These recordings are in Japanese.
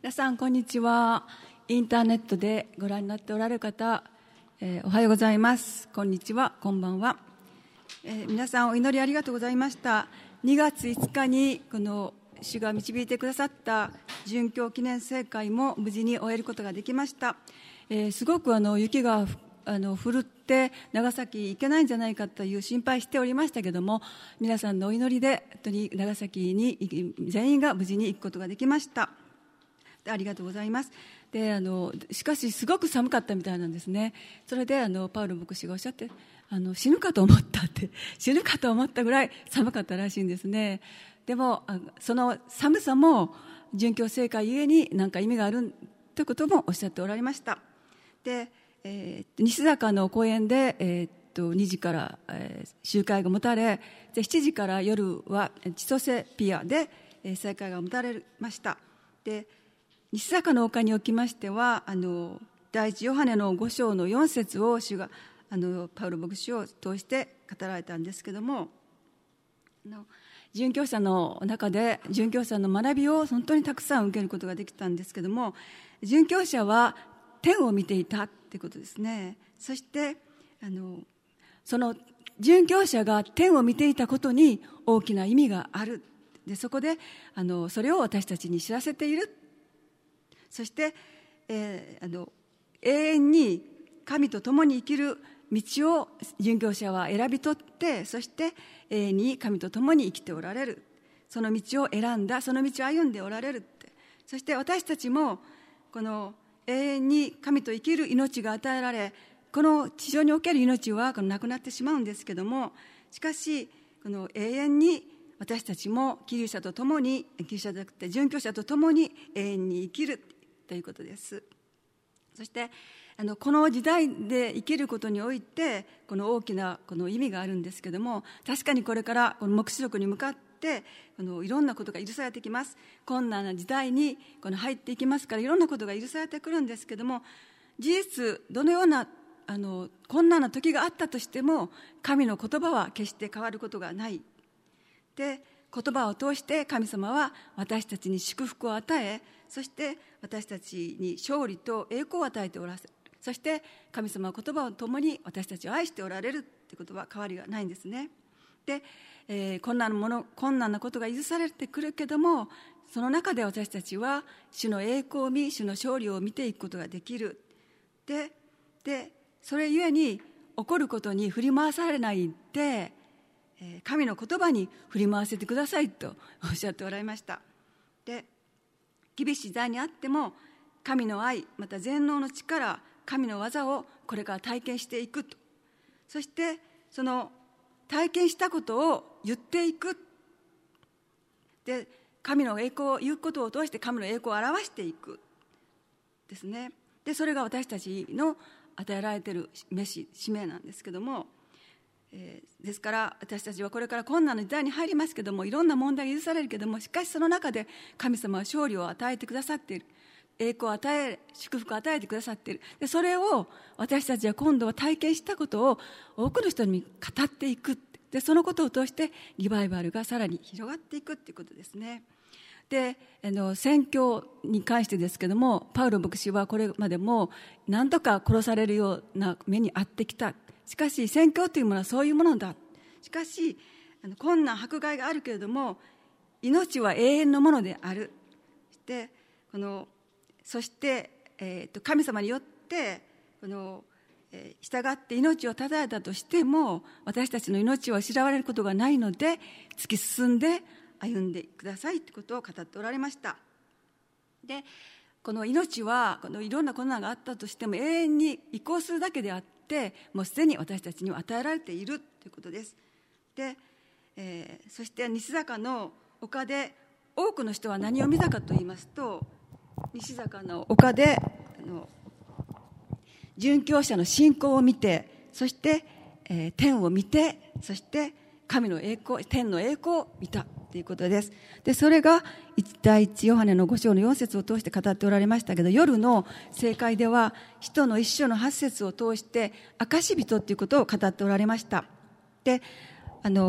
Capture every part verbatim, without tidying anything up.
皆さんこんにちは。インターネットでご覧になっておられる方、えー、おはようございます。こんにちは、こんばんは。えー、皆さんお祈りありがとうございました。にがついつかにこの主が導いてくださった殉教記念聖会も無事に終えることができました。えー、すごくあの雪があの降って長崎行けないんじゃないかという心配しておりましたけども、皆さんのお祈りで本当に長崎に全員が無事に行くことができました。ありがとうございます。であのしかしすごく寒かったみたいなんですね。それであのパウロ牧師がおっしゃってあの死ぬかと思ったって死ぬかと思ったぐらい寒かったらしいんですね。でもその寒さも殉教聖会ゆえに何か意味があるということもおっしゃっておられました。で、えー、西坂の公園で、えー、っとにじから、えー、集会が持たれ、でしちじから夜は千歳ピアで、えー、聖会が持たれました。で西坂の丘におきましてはあの第一ヨハネのご章のよん節を主があのパウロ牧師を通して語られたんですけども、あの殉教者の中で殉教者の学びを本当にたくさん受けることができたんですけども、殉教者は天を見ていたということですね。そしてあのその殉教者が天を見ていたことに大きな意味がある。でそこであのそれを私たちに知らせている。そして、えー、あの永遠に神と共に生きる道を殉教者は選び取って、そして永遠に神と共に生きておられる。その道を選んだ、その道を歩んでおられるって。そして私たちもこの永遠に神と生きる命が与えられ、この地上における命はこのなくなってしまうんですけども、しかしこの永遠に私たちもキリスト者と共に、キリスト者じゃなくて殉教者と共に永遠に生きるということです。そしてあのこの時代で生きることにおいてこの大きなこの意味があるんですけども、確かにこれからこの黙示録に向かってこのいろんなことが許されてきます。困難な時代にこの入っていきますから、いろんなことが許されてくるんですけども、事実どのようなあの困難な時があったとしても神の言葉は決して変わることがない。で言葉を通して神様は私たちに祝福を与え、そして私たちに勝利と栄光を与えておられる。そして神様は言葉を共に私たちを愛しておられるということは変わりがないんですね。で、えー、困難なもの、困難なことが許されてくるけども、その中で私たちは主の栄光を見、主の勝利を見ていくことができる。で、でそれゆえに起こることに振り回されないで、神の言葉に振り回せてくださいとおっしゃっておられました。で厳しい時代にあっても神の愛、また全能の力、神の技をこれから体験していくと。そしてその体験したことを言っていく。で神の栄光を言うことを通して神の栄光を表していくですね。でそれが私たちの与えられている使命なんですけども、えー、ですから私たちはこれから困難な時代に入りますけども、いろんな問題が許されるけども、しかしその中で神様は勝利を与えてくださっている。栄光を与え、祝福を与えてくださっている。でそれを私たちは今度は体験したことを多くの人に語っていく。でそのことを通してリバイバルがさらに広がっていくということですね。であの宣教に関してですけども、パウロ牧師はこれまでも何とか殺されるような目に遭ってきた。しかし宣教というものはそういうものだ。しかしあの困難迫害があるけれども命は永遠のものである。でこのそして、えー、と神様によってこの、えー、従って命を絶たれたとしても私たちの命は失われることがないので、突き進んで歩んでくださいということを語っておられました。でこの命はこのいろんな困難があったとしても永遠に移行するだけであって、もうすでに私たちには与えられているということです。で、えー、そして西坂の丘で多くの人は何を見たかと言いますと、西坂の丘であの殉教者の信仰を見て、そして、えー、天を見て、そして神の栄光、天の栄光を見たということです。でそれが第一ヨハネのご章のよん節を通して語っておられましたけど、夜の聖会では使徒の一章のはち節を通して証人ということを語っておられました。であの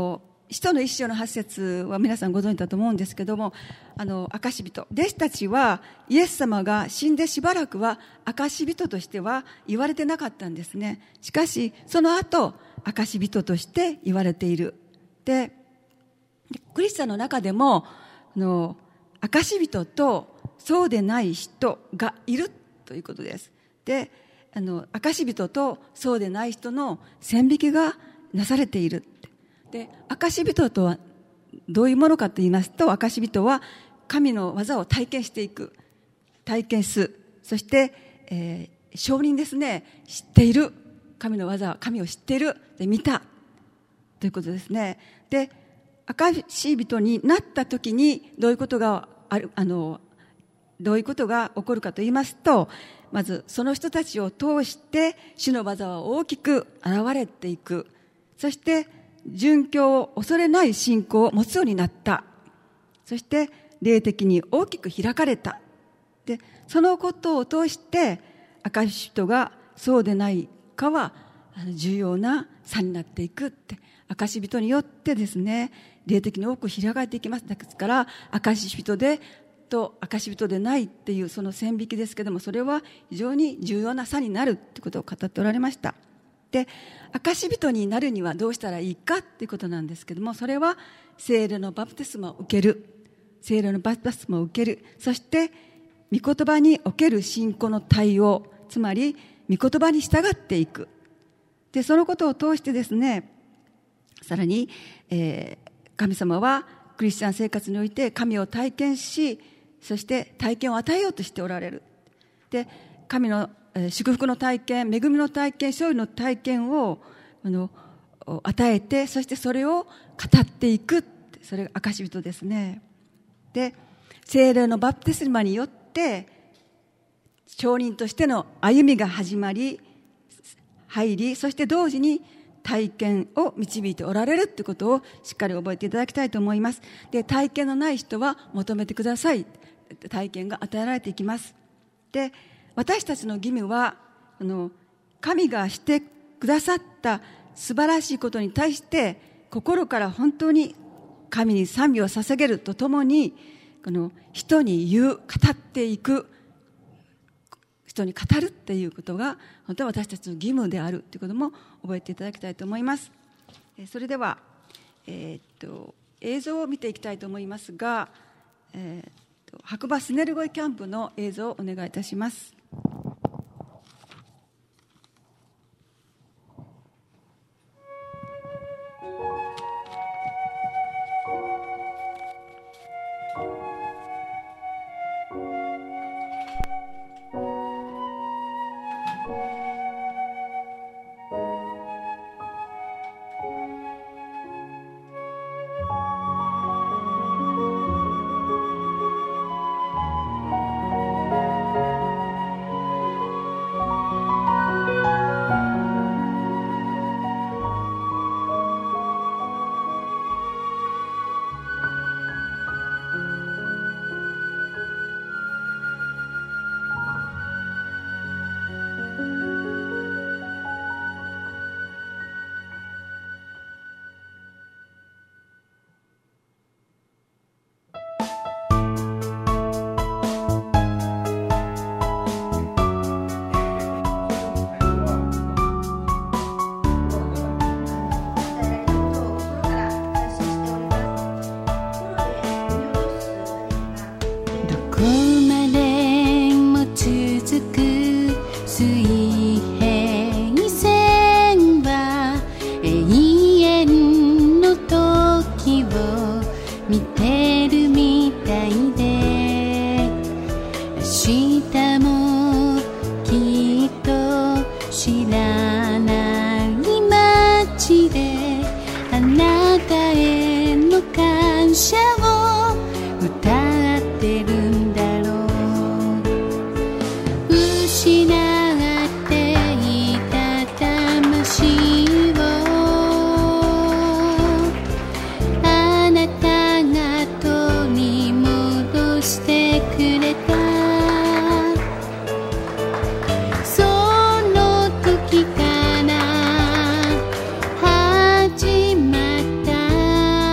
使徒の一章のはち節は皆さんご存知だと思うんですけども、あの証人、弟子たちはイエス様が死んでしばらくは証人としては言われてなかったんですね。しかしその後証人として言われている。で、クリスチャンの中でもあの証人とそうでない人がいるということです。で、あの証人とそうでない人の線引きがなされている。で、証人とはどういうものかと言いますと、証人は神の技を体験していく、体験する、そして、えー、証人ですね、知っている、神の技、神を知っている、で見たということですね。で、証人になった時にどういうことがある、あのどういうことが起こるかと言いますと、まずその人たちを通して主の技は大きく現れていく。そして殉教を恐れない信仰を持つようになった。そして霊的に大きく開かれた。で、そのことを通して証人がそうでないかは重要な差になっていくって、証人によってですね、霊的に多く開かれていきます。ですから証人でと証人でないっていうその線引きですけども、それは非常に重要な差になるってことを語っておられました。で、証人になるにはどうしたらいいかっていうことなんですけども、それは聖霊のバプテスマを受ける、聖霊のバプテスマを受ける、そして御言葉における信仰の対応、つまり御言葉に従っていく。で、そのことを通してですね、さらに、えー、神様はクリスチャン生活において神を体験し、そして体験を与えようとしておられる。で、神の祝福の体験、恵みの体験、勝利の体験をあの与えて、そしてそれを語っていく、それが証人ですね。で、聖霊のバプテスマによって証人としての歩みが始まり入り、そして同時に体験を導いておられるということをしっかり覚えていただきたいと思います。で、体験のない人は求めてください。体験が与えられていきます。で、私たちの義務はあの神がしてくださった素晴らしいことに対して心から本当に神に賛美を捧げるとともに、この人に言う、語っていく、人に語るっていうことが本当は私たちの義務であるということも覚えていただきたいと思います。それでは、えー、っと映像を見ていきたいと思いますが、えー、っと白馬スネルゴイキャンプの映像をお願いいたします。 始まった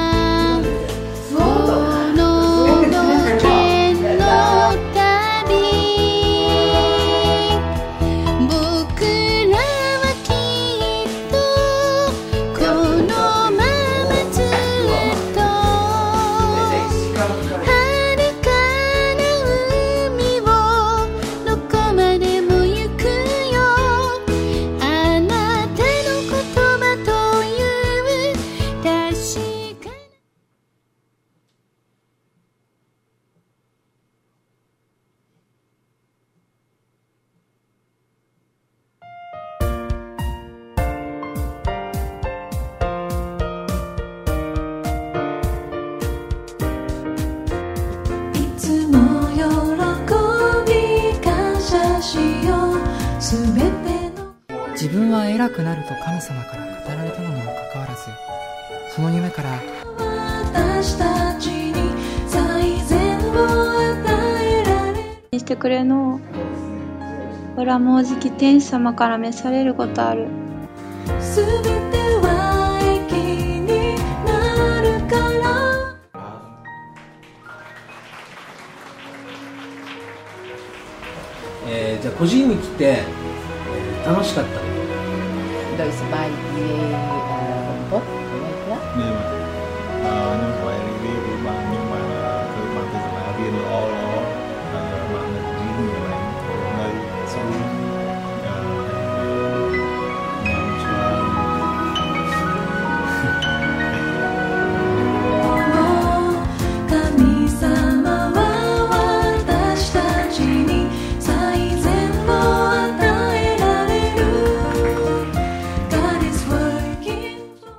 自分は偉くなると神様から語られたのにもかかわらず、その夢から私たちに最善を与えられしてくれのオラもうじき天使様から召されることある。すべては益になるから。 えー、じゃあ個人に来て、えー、楽しかった。 Dois vai de uh, bot, ya? Nhưng mà uh, nhưng phải đi với bạn nhưng mà từ bạn từ là viên lo lo bạn riêng người bạn nơi xuống làm cho 神様は私たちに最善を与えられる。God is working for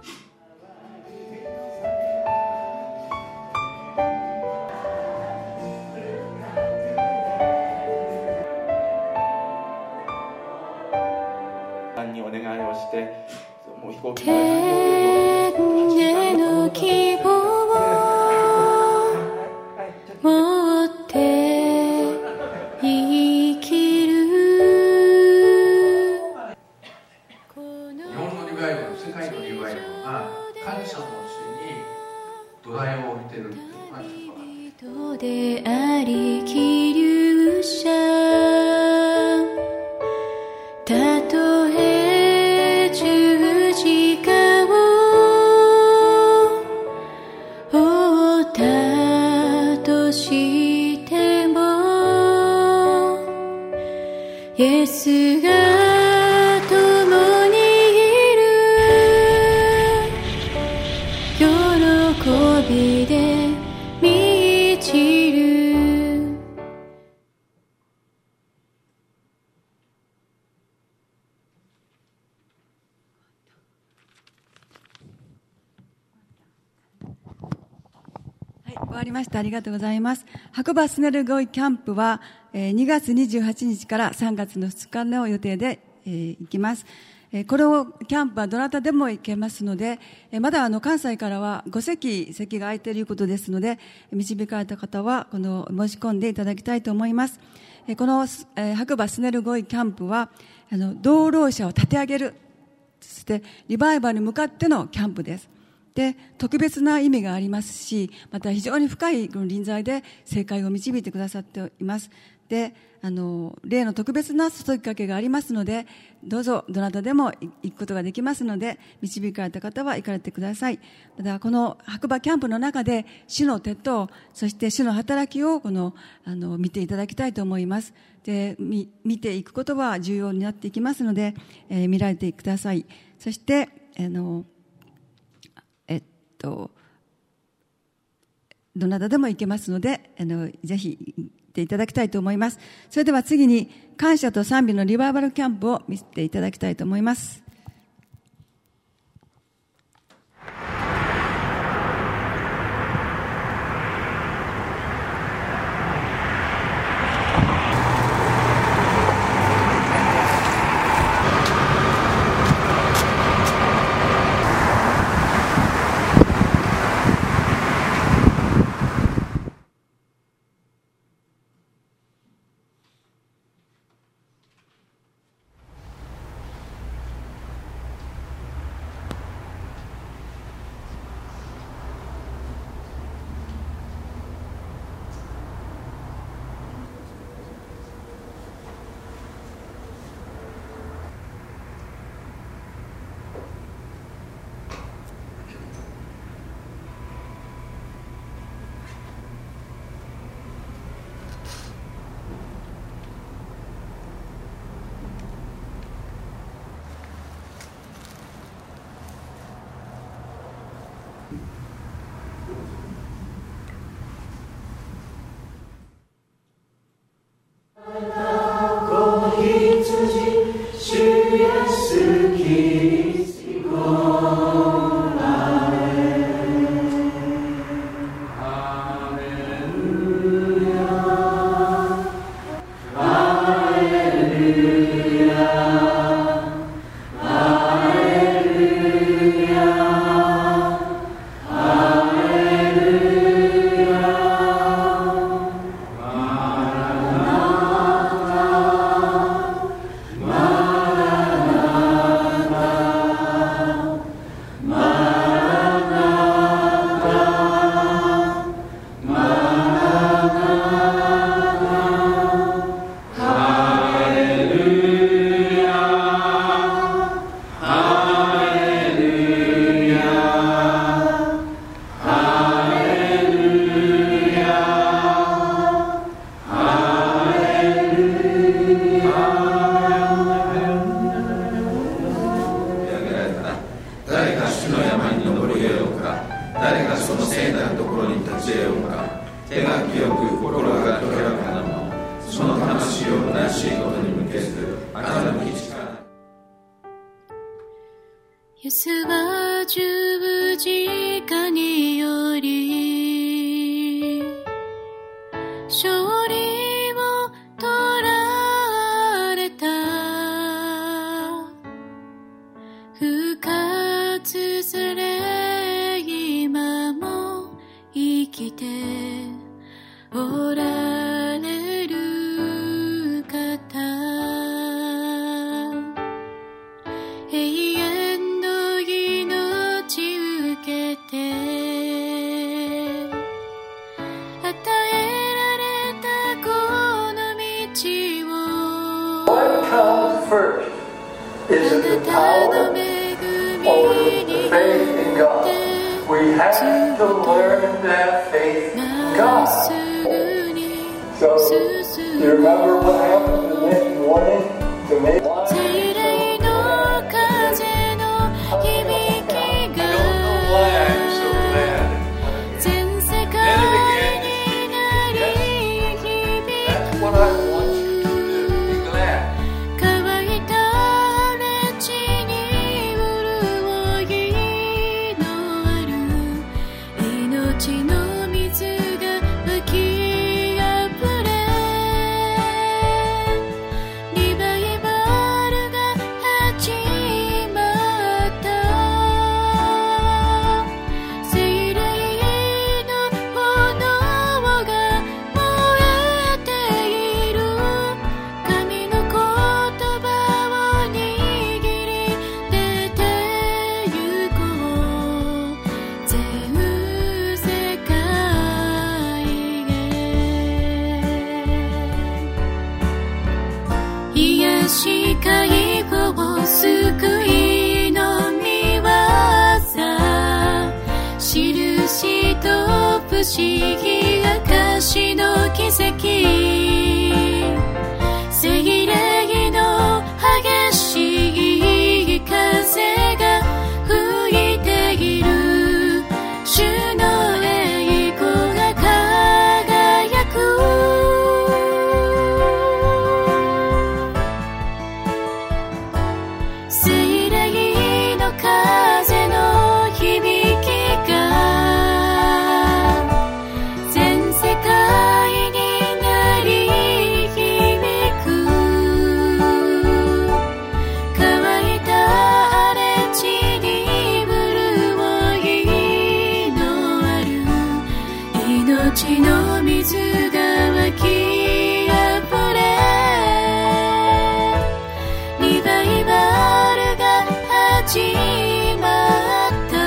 にお願いをして、もう飛行機天への希望を持って生きる。 日本のリバイバル、世界のリバイバルが感謝の主に土台を置いてるっていうのが人であり希流者、たとえ十字架を負ったとしても、イエスが共にいる。喜びで満ちる。 はい、終わりました。ありがとうございます。白馬スネルゴイキャンプは、えー、にがつにじゅうはちにちからさんがつのふつかの予定で、えー、行きます。えー、このキャンプはどなたでも行けますので、えー、まだあの関西からはご席席が空いていることですので、導かれた方はこの申し込んでいただきたいと思います。えー、この、えー、白馬スネルゴイキャンプはあの道路者を立て上げる、そしてリバイバルに向かってのキャンプです。で、特別な意味がありますし、また非常に深い臨在で正解を導いてくださっています。で、あの例の特別な注ぎかけがありますので、どうぞどなたでも行くことができますので、導かれた方は行かれてください。またこの白馬キャンプの中で主の手と、そして主の働きをこのあの見ていただきたいと思います。で、見見ていくことは重要になっていきますので、えー、見られてください。そしてあのえっとどなたでも行けますので、あのぜひ行っていただきたいと思います。それでは次に感謝と賛美のリバイバルキャンプを見せていただきたいと思います。 知恵をか手が清く心が清らかなのその魂を虚しいことに向けず欺き力イエスは十字架により勝利を取られた復活され今も生きておられる方永遠の命受けて与えられたこの道を What comes first is the power or the faith in God. We have to learn that faith in God. So, you remember what happened the next morning to me? I don't know why I'm so glad. Then again, that's what I want you to do. Be glad. 乾いた地に潤いのある命の水が湧きあふれリバイバルが始まった聖霊の炎が燃えている神の言葉を握り出てゆこう全世界へ癒し解放救いの御業印と不思議証の奇跡聖霊の激しい風が吹いている主の栄光が輝く聖霊の風の響きが全世界に鳴り響く乾いた荒れ地に潤いのある命の水が湧きあふれリバイバルが始まった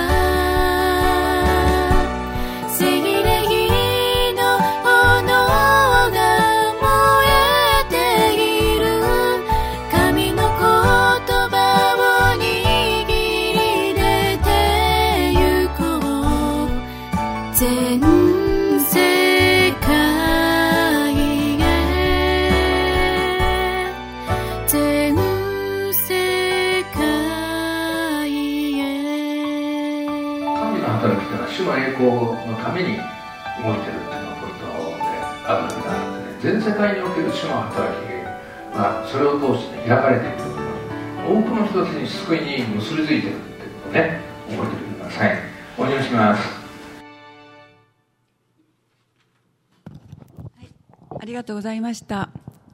聖霊の炎が燃えている神の言葉を握り出てゆこう全世界へ全世界へ神の働きというのは主の栄光のために動いてるっていうのがポイントであるわけであってね、全世界における主の働きがそれを通して、ね、開かれているところに多くの人たちに救いに結びついているっていうことをね覚えておいてください。お祈りします。 ありがとうございました。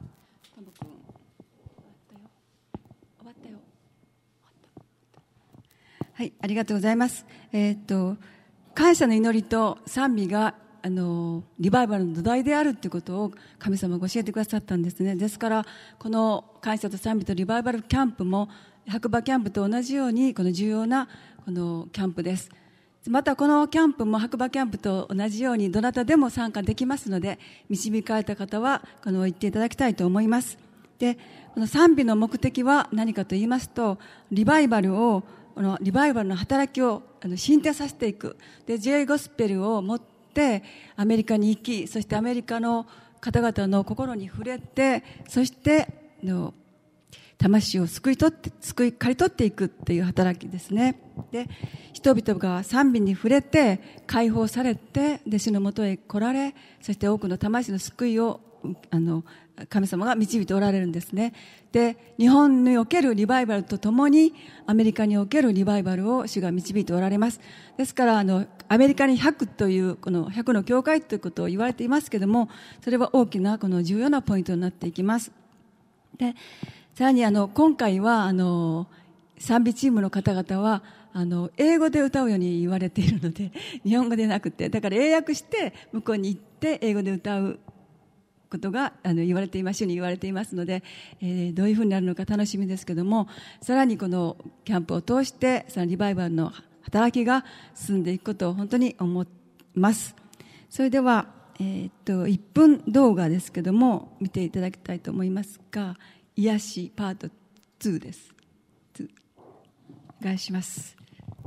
はい、ありがとうございます。えー、っと感謝の祈りと賛美があのリバイバルの土台であるということを神様が教えてくださったんですね。ですからこの感謝と賛美とリバイバルキャンプも白馬キャンプと同じようにこの重要なこのキャンプです。またこのキャンプも白馬キャンプと同じようにどなたでも参加できますので、導かれた方はこの言っていただきたいと思います。で、この賛美の目的は何かと言いますと、リバイバルをこのリバイバルの働きをあの進展させていく。で、J ゴスペルを持ってアメリカに行き、そしてアメリカの方々の心に触れて、そしての魂を救い取って、救い刈り取っていくっていう働きですね。で、人々が賛美に触れて、解放されて、弟子のもとへ来られ、そして多くの魂の救いを、あの、神様が導いておられるんですね。で、日本におけるリバイバルとともに、アメリカにおけるリバイバルを主が導いておられます。ですから、あの、アメリカにひゃくという、このひゃくの教会ということを言われていますけれども、それは大きな、この重要なポイントになっていきます。で、さらにあの今回はあの賛美チームの方々はあの英語で歌うように言われているので、日本語でなくて、だから英訳して向こうに行って英語で歌うことがあの言われています、主に言われていますので、えー、どういうふうになるのか楽しみですけども、さらにこのキャンプを通してさらにリバイバルの働きが進んでいくことを本当に思います。それでは、えー、っといっぷん動画ですけども見ていただきたいと思いますが、癒しパートツーです。お願いします。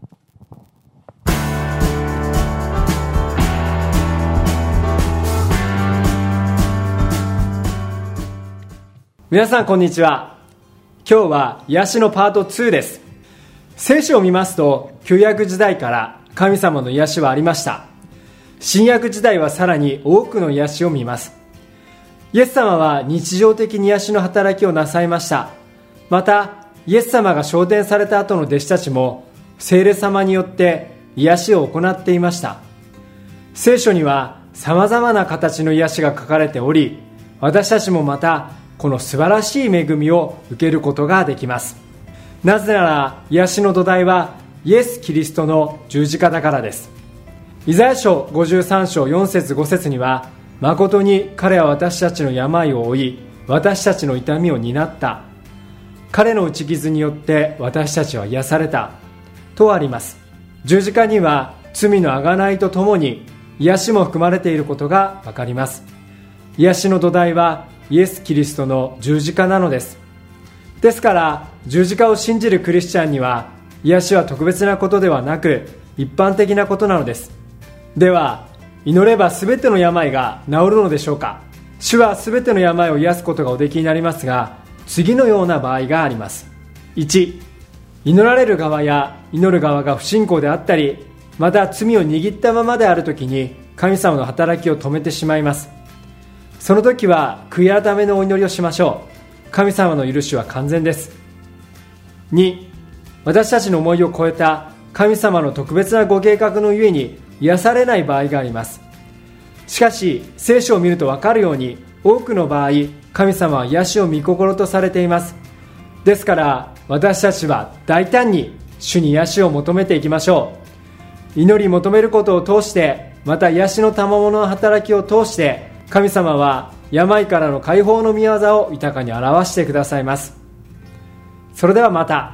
皆さんこんにちは。今日は癒しのパートツーです。聖書を見ますと、旧約時代から神様の癒しはありました。新約時代はさらに多くの癒しを見ます。イエス様は日常的に癒しの働きをなさいました。また、イエス様が昇天された後の弟子たちも、聖霊様によって癒しを行っていました。聖書には様々な形の癒しが書かれており、私たちもまた、この素晴らしい恵みを受けることができます。なぜなら、癒しの土台はイエス・キリストの十字架だからです。イザヤ書ごじゅうさん章よん節ご節には、誠に彼は私たちの病を負い、私たちの痛みを担った。彼の打ち傷によって私たちは癒された。とあります。十字架には罪の贖いとともに癒しも含まれていることがわかります。癒しの土台はイエス・キリストの十字架なのです。ですから十字架を信じるクリスチャンには癒しは特別なことではなく一般的なことなのです。では祈ればすべての病が治るのでしょうか。主はすべての病を癒すことがおできになりますが、次のような場合があります。いち、祈られる側や祈る側が不信仰であったり、また罪を握ったままであるときに神様の働きを止めてしまいます。その時は悔い改めのお祈りをしましょう。神様の許しは完全です。に、私たちの思いを超えた神様の特別なご計画のゆえに癒されない場合があります。しかし聖書を見ると分かるように、多くの場合神様は癒しを御心とされています。ですから私たちは大胆に主に癒しを求めていきましょう。祈り求めることを通して、また癒しの賜物の働きを通して、神様は病からの解放の御業を豊かに表してくださいます。それではまた。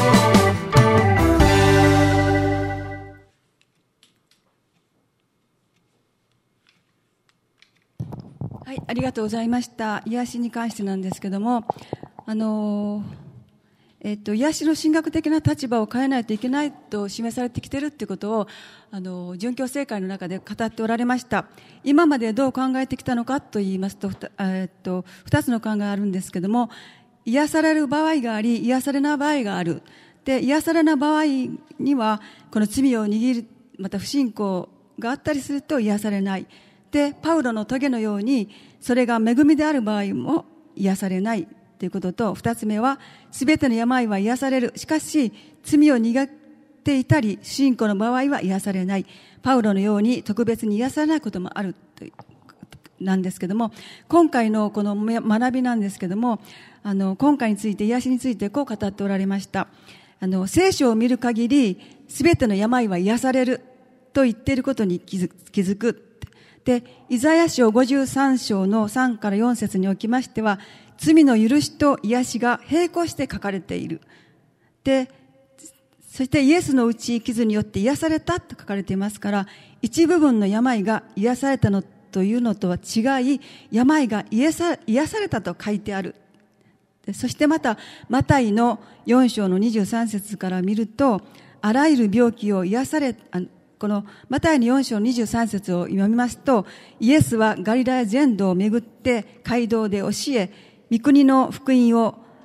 はい、ありがとうございました。癒しに関してなんですけども、あのえっと、癒しの神学的な立場を変えないといけないと示されてきているということを、あの殉教聖会の中で語っておられました。今までどう考えてきたのかと言いますと、えっと、二つの考えがあるんですけども、癒される場合があり、癒されない場合がある。で、癒されない場合には、この罪を握る、また不信仰があったりすると癒されない。で、パウロの棘のように、それが恵みである場合も癒されないということと、二つ目は、すべての病は癒される。しかし、罪を苦っていたり、不信仰の場合は癒されない。パウロのように特別に癒されないこともあるというなんですけども、今回のこの学びなんですけども、あの、今回について、癒しについてこう語っておられました。あの、聖書を見る限り、すべての病は癒されると言っていることに気づく。気づくで、イザヤ書ごじゅうさん章のさんからよん節におきましては、罪の許しと癒しが並行して書かれている。で、そしてイエスの打ち傷によって癒されたと書かれていますから、一部分の病が癒されたのというのとは違い、病が癒さ、癒されたと書いてある。で、そしてまた、マタイのよん章のにじゅうさん節から見ると、あらゆる病気を癒され、あこのマタイのよん章にじゅうさん節を読みますと、イエスはガリラヤ全土を巡って街道で教え、御国の福音を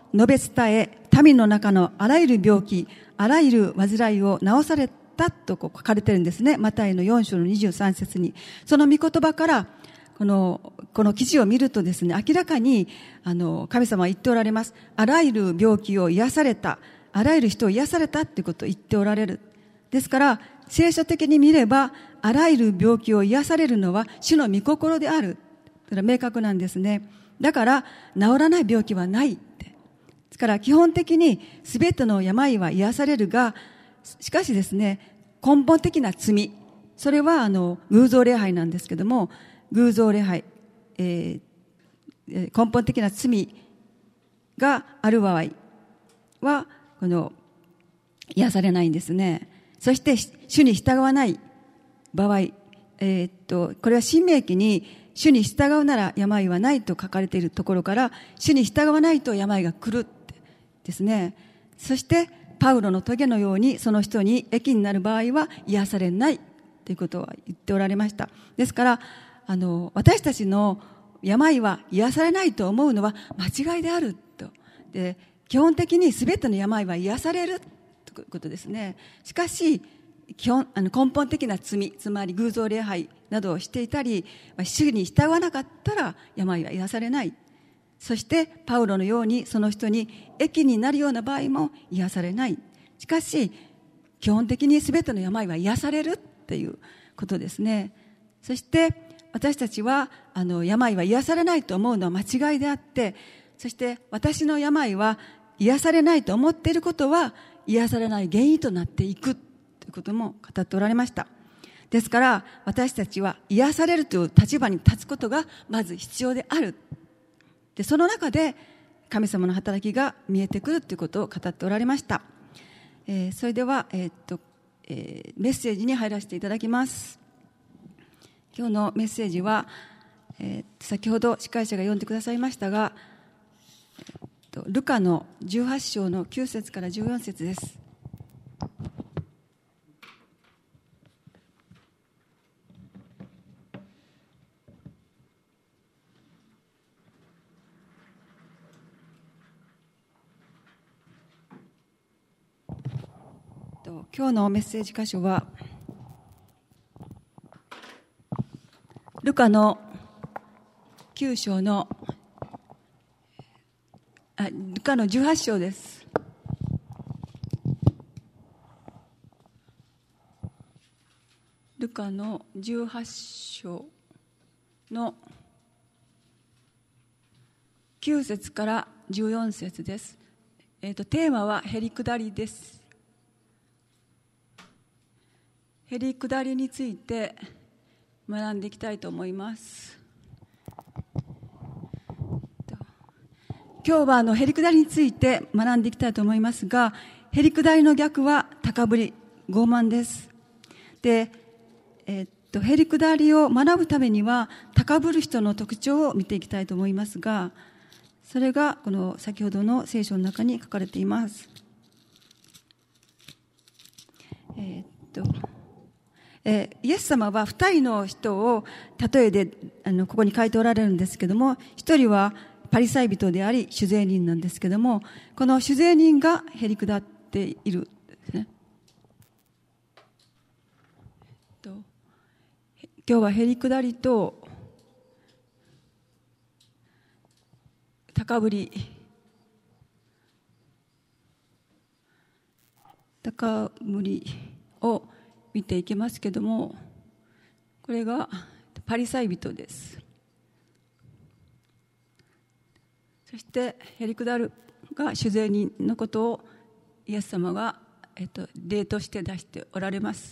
述べ伝え、民の中のあらゆる病気、あらゆる患いを治されたとこう書かれてるんですね。マタイのよん章のにじゅうさん節に。その御言葉から、この、この記事を見るとですね、明らかに、あの、神様は言っておられます。あらゆる病気を癒された、あらゆる人を癒されたっていうことを言っておられる。ですから、聖書的に見れば、あらゆる病気を癒されるのは主の御心である。それは明確なんですね。だから、治らない病気はないって。ですから、基本的に全ての病は癒されるが、しかしですね、根本的な罪、それはあの偶像礼拝なんですけども、偶像礼拝、えー、根本的な罪がある場合はこの癒されないんですね。そして主に従わない場合、えー、っとこれは申命記に主に従うなら病はないと書かれているところから、主に従わないと病が来るですね。そしてパウロの棘のようにその人に益になる場合は癒されないということは言っておられました。ですからあの私たちの病は癒されないと思うのは間違いであると。で、基本的に全ての病は癒されるということですね。しかし基本あの根本的な罪、つまり偶像礼拝などをしていたり、主に従わなかったら病は癒されない。そしてパウロのようにその人に益になるような場合も癒されない。しかし基本的に全ての病は癒されるっていうことですね。そして私たちはあの病は癒されないと思うのは間違いであって、そして私の病は癒されないと思っていることは癒されない原因となっていくということも語っておられました。ですから私たちは癒されるという立場に立つことがまず必要である。で、その中で神様の働きが見えてくるということを語っておられました。えー、それでは、えーっとえー、メッセージに入らせていただきます。今日のメッセージは、えー、先ほど司会者が読んでくださいましたが、えー、とルカのじゅうはち章のきゅう節からじゅうよん節です。今日のメッセージ箇所はルカのきゅう章のあルカのじゅうはち章です。ルカのじゅうはち章のきゅう節からじゅうよん節です。えーと、テーマはへりくだりです。へりくだりについて学んでいきたいと思います。今日はあのへりくだりについて学んでいきたいと思いますが、へりくだりの逆は高ぶり、傲慢です。で、えー、っとへりくだりを学ぶためには高ぶる人の特徴を見ていきたいと思いますが、それがこの先ほどの聖書の中に書かれています。えー、っとえー、イエス様は二人の人を例えであのここに書いておられるんですけども、一人はパリサイ人であり酒税人なんですけども、この酒税人がへりくだっているですね。と今日はへりくだりと高ぶり高ぶりを見ていきますけども、これがパリサイ人です。そしてへりくだるが酒税人のことをイエス様が、えっと、例として出しておられます。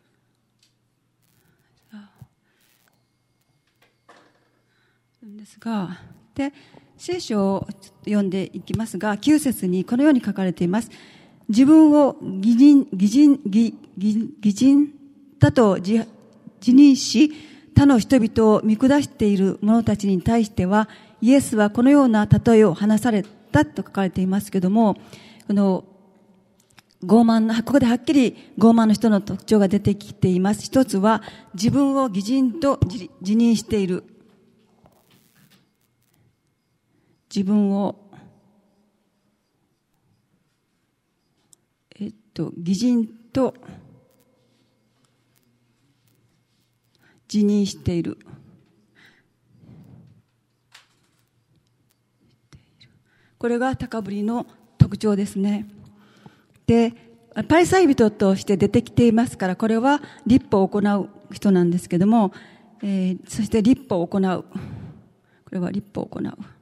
ですが、で聖書を読んでいきますが、きゅう節にこのように書かれています。自分を義人、義人、義、義、義人だと自認し、他の人々を見下している者たちに対しては、イエスはこのような例えを話されたと書かれていますけども、この傲慢な、ここではっきり傲慢の人の特徴が出てきています。一つは、自分を義人と自認している。自分をと義人と自認している。これが高ぶりの特徴ですね。で、パリサイ人として出てきていますから、これは律法を行う人なんですけども、えー、そして律法を行う。これは律法を行う。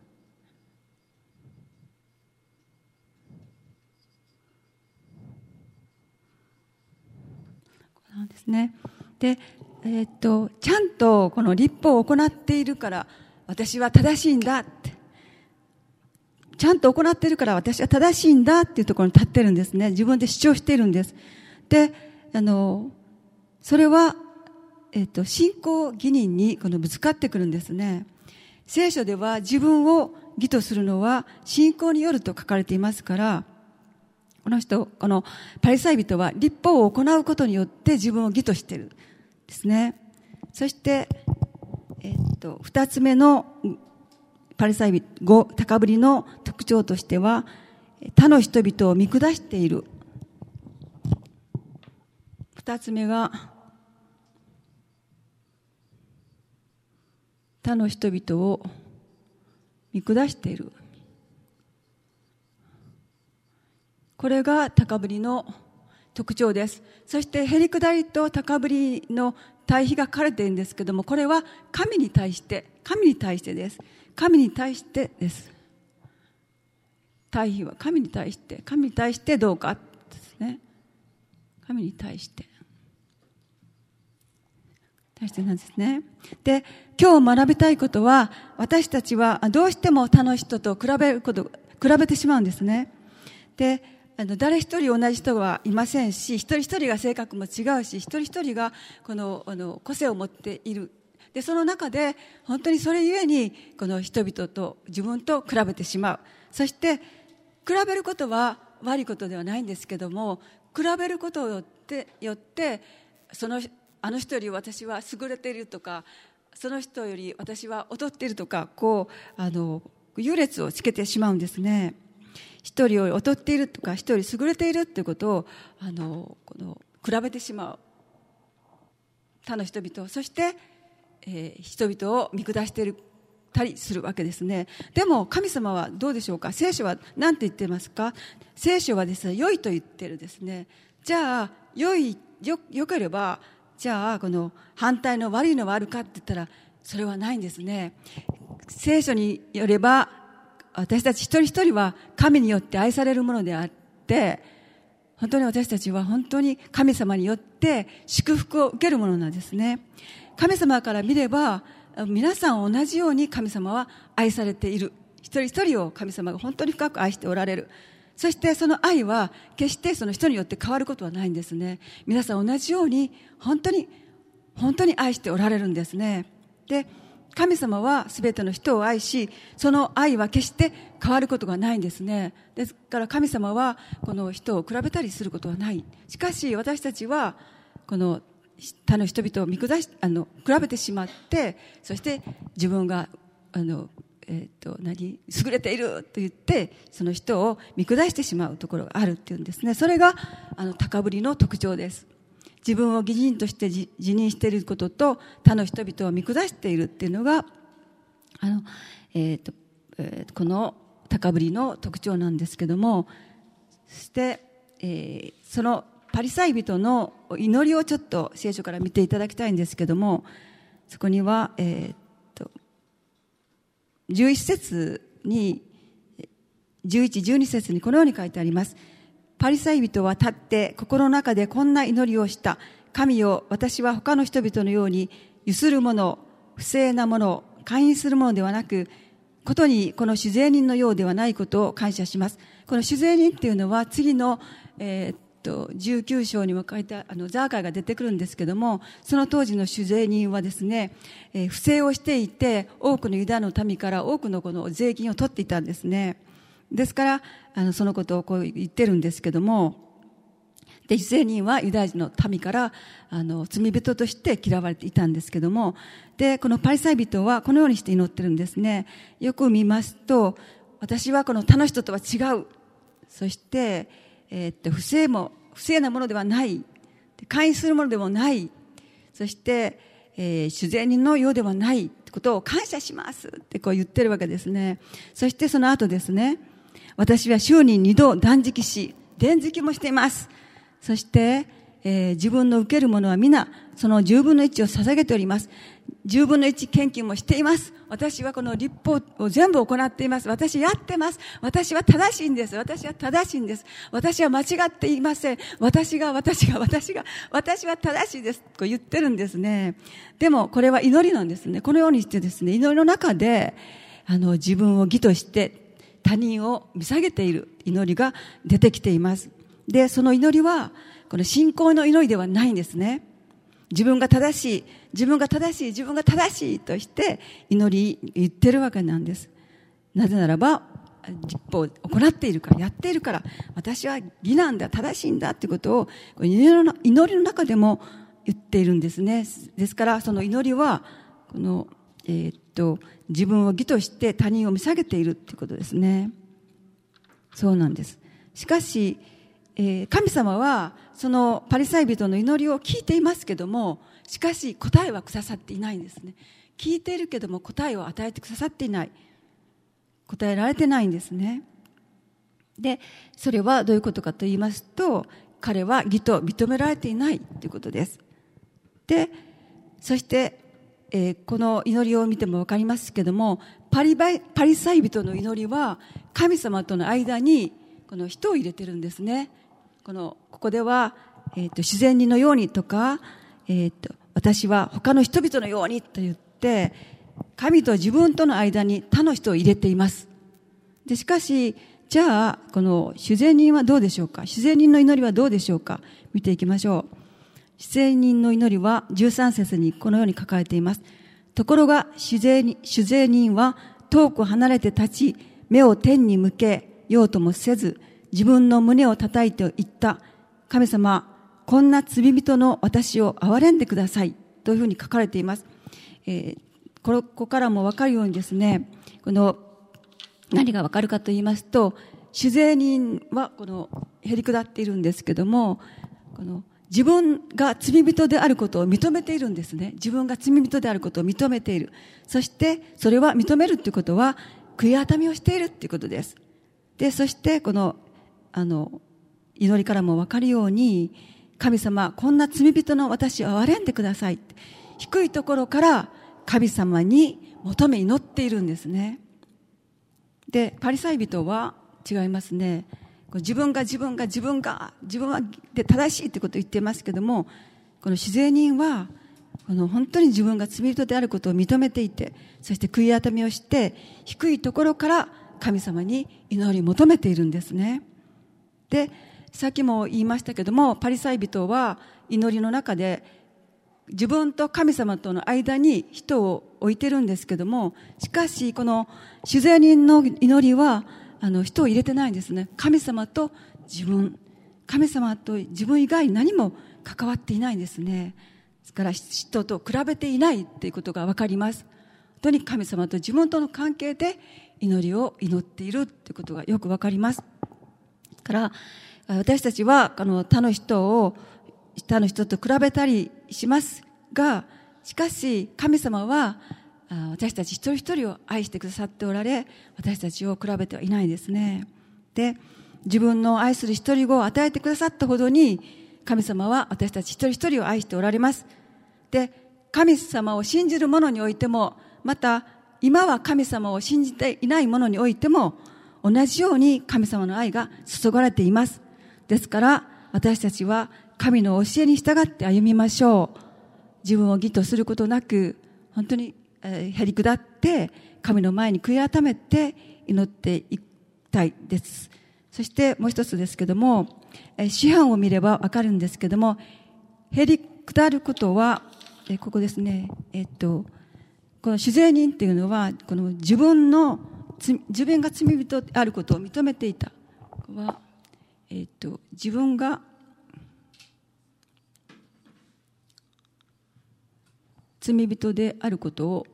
なんですね。で、えー、っとちゃんとこの律法を行っているから私は正しいんだって、ちゃんと行っているから私は正しいんだっていうところに立ってるんですね。自分で主張しているんです。で、あのそれは、えー、っと信仰義人にこのぶつかってくるんですね。聖書では自分を義とするのは信仰によると書かれていますから、この人、このパリサイ人は律法を行うことによって自分を義としているんですね。そして、えっと、二つ目のパリサイ人、高ぶりの特徴としては、他の人々を見下している。二つ目が、他の人々を見下している。これが高ぶりの特徴です。そしてへりくだりと高ぶりの対比が書かれているんですけども、これは神に対して、神に対してです。神に対してです。対比は神に対して、神に対してどうかですね。神に対して。対してなんですね。で、今日学びたいことは、私たちはどうしても他の人と比べること、比べてしまうんですね。で、あの誰一人同じ人はいませんし、一人一人が性格も違うし、一人一人がこのあの個性を持っている。で、その中で本当にそれゆえにこの人々と自分と比べてしまう。そして比べることは悪いことではないんですけども、比べることによってよってそのあの人より私は優れているとか、その人より私は劣っているとか、こうあの優劣をつけてしまうんですね。一人より劣っているとか、一人優れているということをあのこの比べてしまう。他の人々、そして、えー、人々を見下しているたりするわけですね。でも神様はどうでしょうか。聖書は何て言っていますか。聖書はですね、良いと言ってるですね。じゃあ良いよ良ければ、じゃあこの反対の悪いのはあるかって言ったら、それはないんですね。聖書によれば私たち一人一人は神によって愛されるものであって、本当に私たちは本当に神様によって祝福を受けるものなんですね。神様から見れば皆さん同じように神様は愛されている。一人一人を神様が本当に深く愛しておられる。そしてその愛は決してその人によって変わることはないんですね。皆さん同じように本当に本当に愛しておられるんですね。で、神様はすべての人を愛し、その愛は決して変わることがないんですね。ですから神様はこの人を比べたりすることはない。しかし私たちはこの他の人々を見下し、あの比べてしまって、そして自分があの、えー、と何優れていると言ってその人を見下してしまうところがあるっていうんですね。それがあの高ぶりの特徴です。自分を義人として自認していることと他の人々を見下しているっていうのがあの、えーとえー、この高ぶりの特徴なんですけども、そして、えー、そのパリサイ人の祈りをちょっと聖書から見ていただきたいんですけども、そこには、えー、とじゅういち節にじゅういち、じゅうに節にこのように書いてあります。パリサイ人は立って心の中でこんな祈りをした。神よ、私は他の人々のようにゆするもの、不正なもの、勧誘するものではなく、ことにこの酒税人のようではないことを感謝します。この酒税人っていうのは次の、えー、っとじゅうきゅう章にも書いたあのザーカイが出てくるんですけども、その当時の酒税人はですね、えー、不正をしていて多くのユダの民から多くのこの税金を取っていたんですね。ですからあのそのことをこう言ってるんですけども、で酒税人はユダヤ人の民からあの罪人として嫌われていたんですけども、でこのパリサイ人はこのようにして祈ってるんですね。よく見ますと、私はこの他の人とは違う、そして、えー、っと不正も不正なものではない、介するものでもない、そして、えー、主税人のようではないってことを感謝しますってこう言ってるわけですね。そしてその後ですね、私は週に二度断食し、伝食もしています。そして、えー、自分の受けるものは皆その十分の一を捧げております。十分の一献金もしています。私はこの律法を全部行っています。私やってます。私は正しいんです。私は正しいんです。私は間違っていません。私が私が私が私は正しいですと言ってるんですね。でもこれは祈りなんですね。このようにしてですね、祈りの中であの自分を義として他人を見下げている祈りが出てきています。で、その祈りはこの信仰の祈りではないんですね。自分が正しい、自分が正しい、自分が正しいとして祈り言ってるわけなんです。なぜならば、律法を行っているから、やっているから、私は義なんだ、正しいんだってことを祈りの、祈りの中でも言っているんですね。ですから、その祈りは、この、えー、っと、自分を義として他人を見下げているっていうことですね。そうなんです。しかし、えー、神様はそのパリサイ人の祈りを聞いていますけども、しかし答えはくださっていないんですね。聞いているけども答えを与えてくださっていない、答えられてないんですね。で、それはどういうことかと言いますと、彼は義と認められていないということです。で、そして、えー、この祈りを見ても分かりますけども、パリバイ、パリサイ人の祈りは神様との間にこの人を入れてるんですね。このここでは、えー、と自然人のようにとか、えー、と私は他の人々のようにと言って神と自分との間に他の人を入れています。でしかしじゃあこの自然人はどうでしょうか。自然人の祈りはどうでしょうか。見ていきましょう。自然人の祈りはじゅうさん節にこのように書かれています。ところが主税人、主税人は遠く離れて立ち、目を天に向けようともせず、自分の胸を叩いて言った。神様、こんな罪人の私を憐れんでください。というふうに書かれています。えー、ここからもわかるようにですね、この何がわかるかと言いますと、主税人はこのへりくだっているんですけども、この自分が罪人であることを認めているんですね。自分が罪人であることを認めている。そしてそれは認めるということは悔い改めをしているということです。で、そしてこのあの祈りからも分かるように、神様、こんな罪人の私を憐れんでください。低いところから神様に求め祈っているんですね。で、パリサイ人は違いますね。自分が自分が自分が自分はで正しいということを言っていますけども、この主税人はこの本当に自分が罪人であることを認めていて、そして悔い改めをして低いところから神様に祈り求めているんですね。で、さっきも言いましたけども、パリサイ人は祈りの中で自分と神様との間に人を置いてるんですけども、しかしこの主税人の祈りはあの人を入れてないんですね。神様と自分、神様と自分以外何も関わっていないんですね。ですから人と比べていないということが分かります。本当に神様と自分との関係で祈りを祈っているということがよく分かります。ですから私たちはあの他の人を他の人と比べたりしますが、しかし神様は私たち一人一人を愛してくださっておられ、私たちを比べてはいないですね。で、自分の愛する一人子を与えてくださったほどに、神様は私たち一人一人を愛しておられます。で、神様を信じる者においても、また今は神様を信じていない者においても、同じように神様の愛が注がれています。ですから私たちは神の教えに従って歩みましょう。自分を義とすることなく、本当にへりくだって神の前に悔い改めて祈っていきたいです。そしてもう一つですけども、詩篇を見ればわかるんですけども、へりくだることはここですね、えっとこの主税人っていうのはこの自分の自分が罪人であることを認めていた。はえっと自分が罪人であることを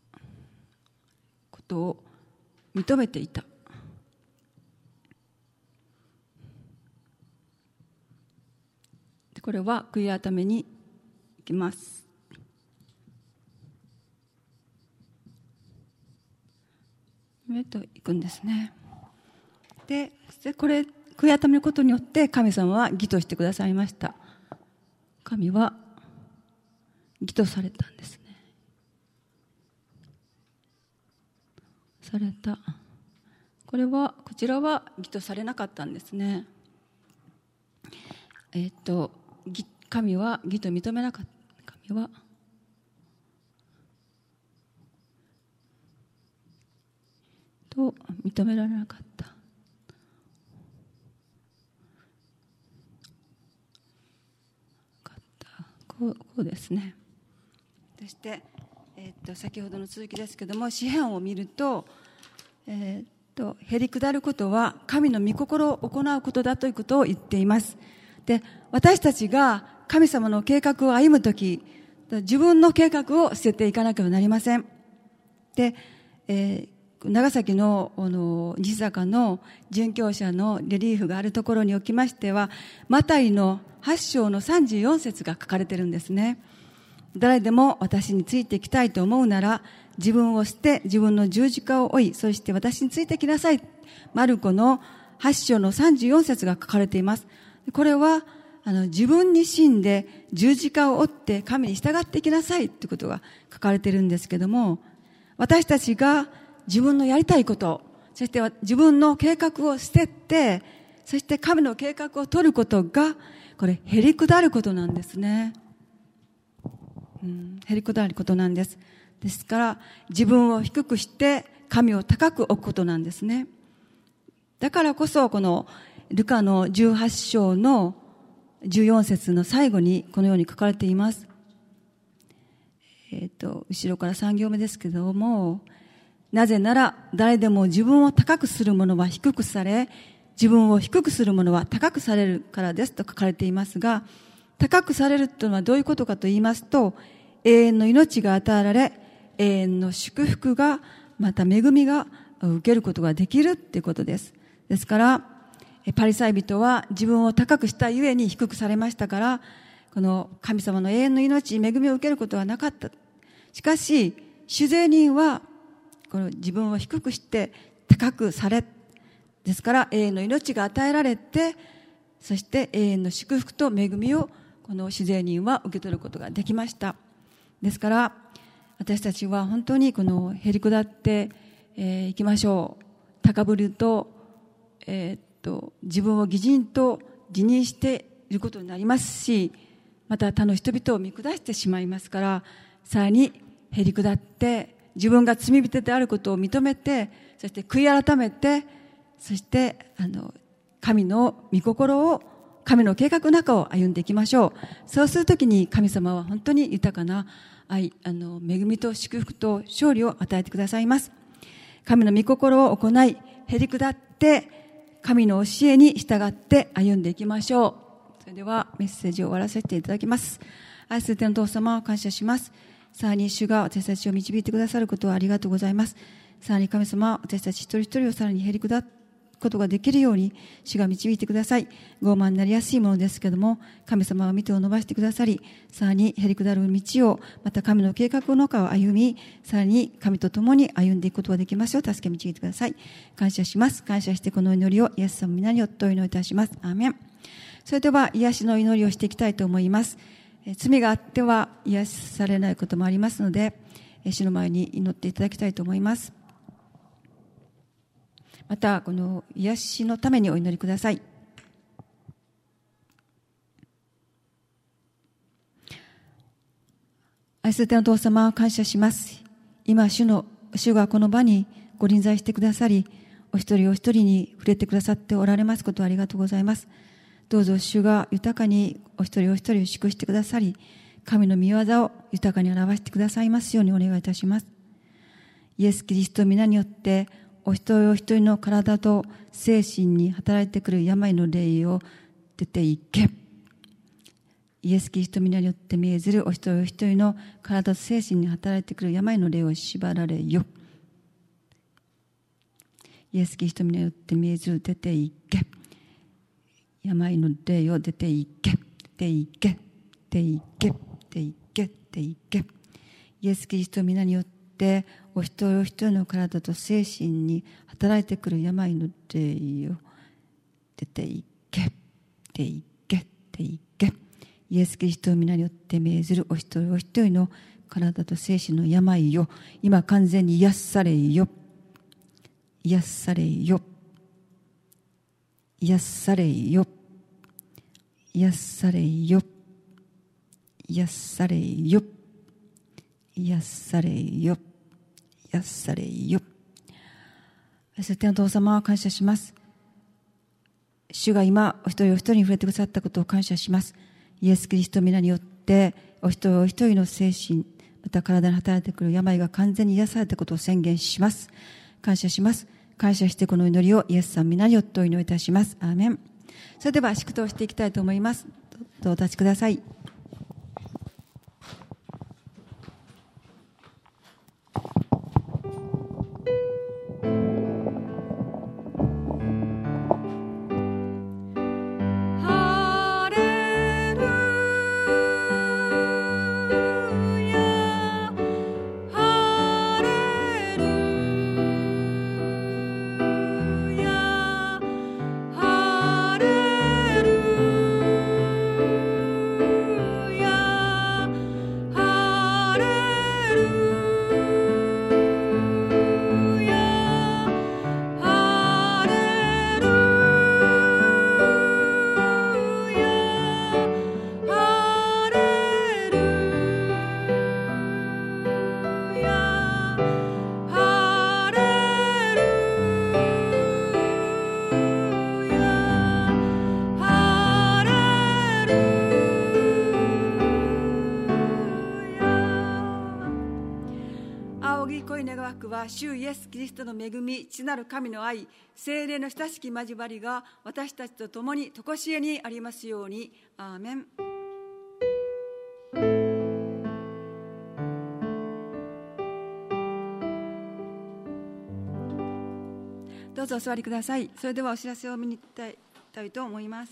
ことを認めていた。 これは悔い改めに行きます。えと行くんですね。で、これ悔い改めることによって神様は義としてくださいました。神は義とされたんですね。された。これはこちらは義とされなかったんですね。えっと神は義と認めなかった。神はと認められなかった。こう、こうですね。そして、えー、と先ほどの続きですけども、詩篇を見ると、えー、とへりくだることは神の御心を行うことだということを言っています。で、私たちが神様の計画を歩むとき、自分の計画を捨てていかなければなりません。で、えー長崎のあの西坂の殉教者のレリーフがあるところにおきましては、マタイのはち章のさんじゅうよん節が書かれているんですね。誰でも私についていきたいと思うなら、自分を捨て自分の十字架を追い、そして私についてきなさい。マルコのはち章のさんじゅうよん節が書かれています。これはあの自分に死んで十字架を追って神に従っていきなさいということが書かれているんですけども、私たちが自分のやりたいこと、そして自分の計画を捨てて、そして神の計画を取ることが、これ、へりくだることなんですね。うん、へりくだることなんです。ですから、自分を低くして、神を高く置くことなんですね。だからこそ、この、ルカのじゅうはち章のじゅうよん節の最後に、このように書かれています。えっと、後ろからさん行目ですけども、なぜなら誰でも自分を高くする者は低くされ、自分を低くする者は高くされるからですと書かれていますが、高くされるというのはどういうことかと言いますと、永遠の命が与えられ、永遠の祝福が、また恵みが受けることができるっていうことです。ですから、パリサイ人は自分を高くしたゆえに低くされましたから、この神様の永遠の命、恵みを受けることはなかった。しかし、主税人は、この自分を低くして高くされ、ですから永遠の命が与えられて、そして永遠の祝福と恵みをこの主税人は受け取ることができました。ですから私たちは本当にこのへりくだってい、えー、きましょう。高ぶると、えー、っと自分を義人と自認していることになりますし、また他の人々を見下してしまいますから、さらにへりくだって自分が罪人であることを認めて、そして悔い改めて、そしてあの神の御心を、神の計画の中を歩んでいきましょう。そうするときに神様は本当に豊かな愛、あの恵みと祝福と勝利を与えてくださいます。神の御心を行い、へりくだって神の教えに従って歩んでいきましょう。それではメッセージを終わらせていただきます。愛する天の父様を感謝します。さらに主が私たちを導いてくださることをありがとうございます。さらに神様は私たち一人一人をさらにへりくだることができるように主が導いてください。傲慢になりやすいものですけども、神様は御手を伸ばしてくださり、さらにへりくだる道を、また神の計画の中を歩み、さらに神と共に歩んでいくことができますよう助け導いてください。感謝します。感謝してこの祈りをイエス様の皆によってお祈りいたします。アーメン。それでは癒しの祈りをしていきたいと思います。罪があっては癒されないこともありますので、主の前に祈っていただきたいと思います。またこの癒しのためにお祈りください。愛する天の父様、感謝します。今主の主がこの場にご臨在してくださり、お一人お一人に触れてくださっておられますことをありがとうございます。どうぞ主が豊かにお一人お一人を祝してくださり、神の御業を豊かに表してくださいますようにお願いいたします。イエス・キリストの皆によってお一人お一人の体と精神に働いてくる病の霊を出ていけ。イエス・キリストの皆によって命ずるお一人お一人の体と精神に働いてくる病の霊を縛られよ。イエス・キリストの皆によって命ずる出ていけ。病の霊を出ていけ。 ていけていけていけていけ。イエス・キリストの皆によってお一人お一人の体と精神に働いてくる病の霊を出ていけていけていけ。イエス・キリストの皆によって命ずるお一人お一人の体と精神の病を今完全に癒されよ癒されよ癒されよ癒されよ癒されよ癒されよ癒されよ。そしてお父様は感謝します。主が今お一人お一人に触れてくださったことを感謝します。イエス・キリストの皆によってお一人お一人の精神また体に働いてくる病が完全に癒されたことを宣言します。感謝します。感謝してこの祈りをイエス様の皆によってお祈りいたします。アーメン。それでは祝祷していきたいと思います。どうぞお立ちください。主イエス・キリストの恵み、父なる神の愛、聖霊の親しき交わりが私たちと共に常しえにありますように。アーメン。どうぞお座りください。それではお知らせを見に行きたいと思います。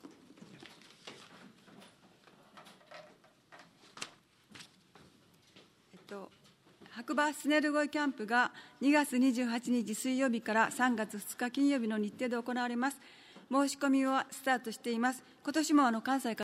えっと白馬スネルゴイキャンプがにがつにじゅうはちにち水曜日からさんがつふつか金曜日の日程で行われます。申し込みはスタートしています。今年もあの関西から